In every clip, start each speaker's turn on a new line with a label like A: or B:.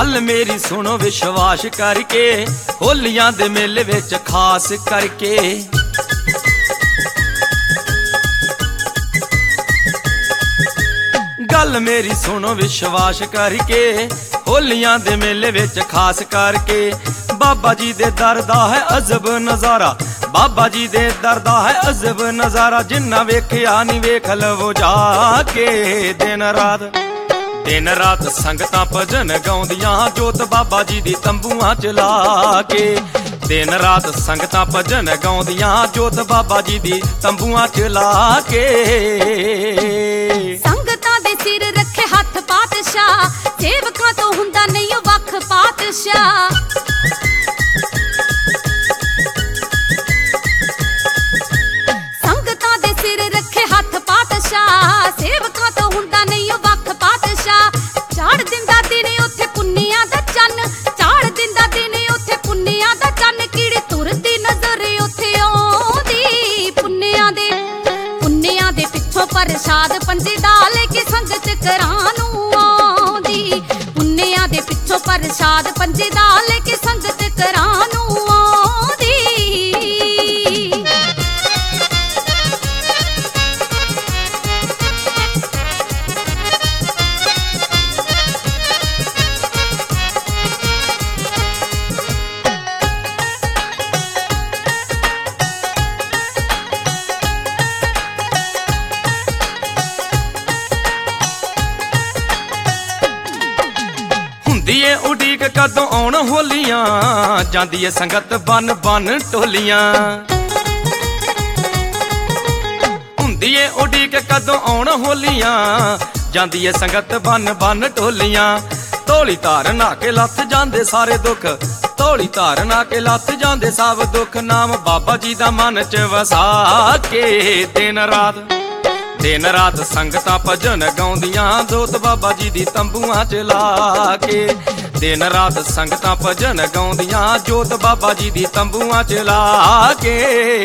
A: गल मेरी सुनो विश्वास करके, होलियां दे मेले विच खास करके। गल मेरी सुनो विश्वास करके, होलियां दे मेले विच खास करके। बाबा जी दे दर दा है अजब नजारा, बाबा जी दे दर दा है अजब नजारा। जिन्ना वेख्या नी वेख लवो जाके। दिन रात संगतां भजन गाउंदियां, जोत बाबा जी दी तंबूआं च ला के। दिन रात संगतां भजन गाउंदियां, जोत बाबा जी दी तंबूआं च ला के।
B: संगतां दे सिर रखे हथ पातशाह, सेवकां तो हुंदा नहीं वख पातशाह। संगतां दे सिर रखे हथ पातशाह, सेवकां तो हुंदा नहीं वख पातशाह। चाड़ दिंदा दिन उत्थे पुन्नियां दा चन्न, चाड़ दिंदा दिन उत्थे पुन्नियां दा चन्न। कीड़ी तुरदी नजर उत्थे आउंदी, पुन्नियां दे पिछों प्रसाद पंजे डाल के संगत करानू आउंदी। पुन्नियां दे पिछों प्रसाद पंजे डाल के संगत करानू आउंदी।
A: दिए उड़ीक कदों आउण होलियां, जांदी ए संगत बन बन टोलियां। हुंदी ए उड़ीक कदों आउण होलियां, जांदी ए संगत बन बन टोलियां। धौली धार ना के लथ जांदे सारे दुख, धौली धार ना के लथ जांदे सब दुख। नाम बाबा जी दा मन च वसा के। दिन रात संगतां भजन गाउंदियां, जोत बाबा जी दी तंबूआं च ला के। दिन रात संगतां भजन गाउंदियां, जोत बाबा जी दी तंबूआं च ला के।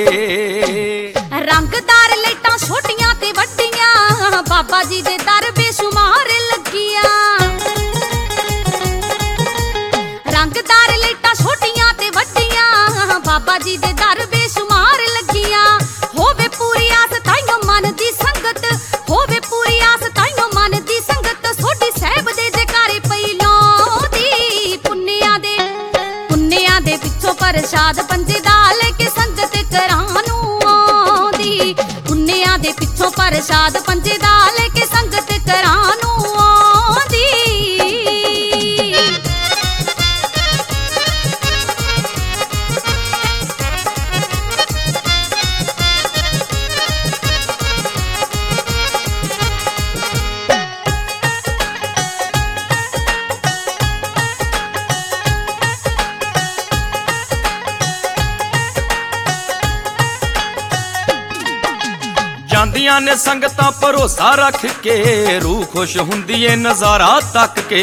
B: रंगदार लाइटां छोटियां ते वड्डियां, बाबा जी दे दर बेशुमार लगियां। रंगदार लाइटां छोटियां ते वड्डियां, बाबा जी दे दर बेशुमार लगियां। होवे पूरी आस ताइयों मन दी संगत, होवे पूरी आस ताइयों मन दी संगत। सोडी साहिब दे जयकारे पई लाउंदी, पुन्नियां दे पिछों प्रसाद पंजे डाल के संगत करानू आउंदी। पुन्नियां दे पिछों प्रसाद पंजे डाल के संगत करानू आउंदी।
A: जांदियां ने संगतां भरोसा रख के, रूह खुश हुंदी ए नजारा तक के।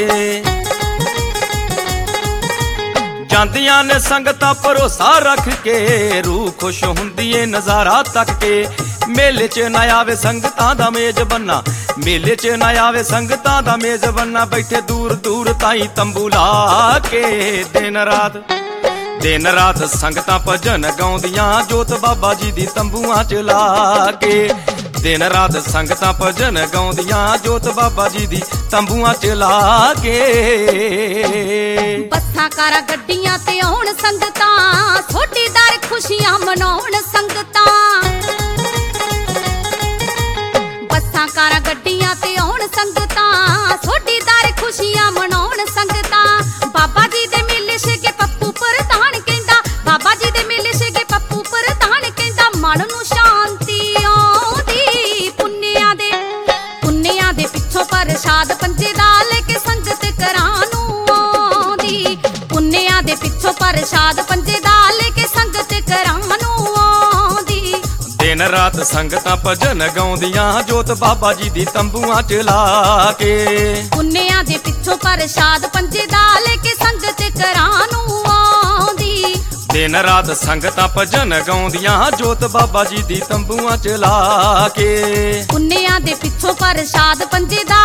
A: जांदियां ने संगतां भरोसा रख के, रूह खुश हुंदी ए नजारा तक के। मेले च ना आवे संगतां दा मेज बन्ना, मेले च ना आवे संगतां दा मेज बन्ना। बैठे दूर दूर ताईं तंबू ला के। दिन रात संगतां भजन गाउंदियां, जोत बाबा जी दी तंबूआं च ला के। दिन रात संगतां भजन गाउंदियां, जोत बाबा जी दी तंबूआं च ला के।
B: बसां कारां गड्डियां ते आउण संगतां, सोडी दर खुशियां मनाउण संगतां। बसां कारां गड्डियां ते आउण संगतां, सोडी दर खुशियां मनाउण संगतां। बाबा जी दे मेले छगे पप्पू प्रधान कहंदा, बाबा जी दे मेले छगे पप्पू प्रधान कहंदा। मन नूं शांति आउंदी, पुन्नियां दे पिछों प्रसाद पंजे डाल के संगत करानू आउंदी। पुन्नियां दे पिछों प्रसाद पंजे डाल के संगत करानू आउंदी।
A: दिन रात संगतां भजन गाउंदियां, जोत बाबा जी दी तंबूआं च ला के।
B: पुन्नियां दे पिछों प्रसाद पंजे डाल के संगत करानू आउंदी।
A: दिन रात संगतां भजन गाउंदियां, जोत बाबा जी दी तंबूआं च ला के।
B: पुन्नियां दे पिछों प्रसाद पंजे डाल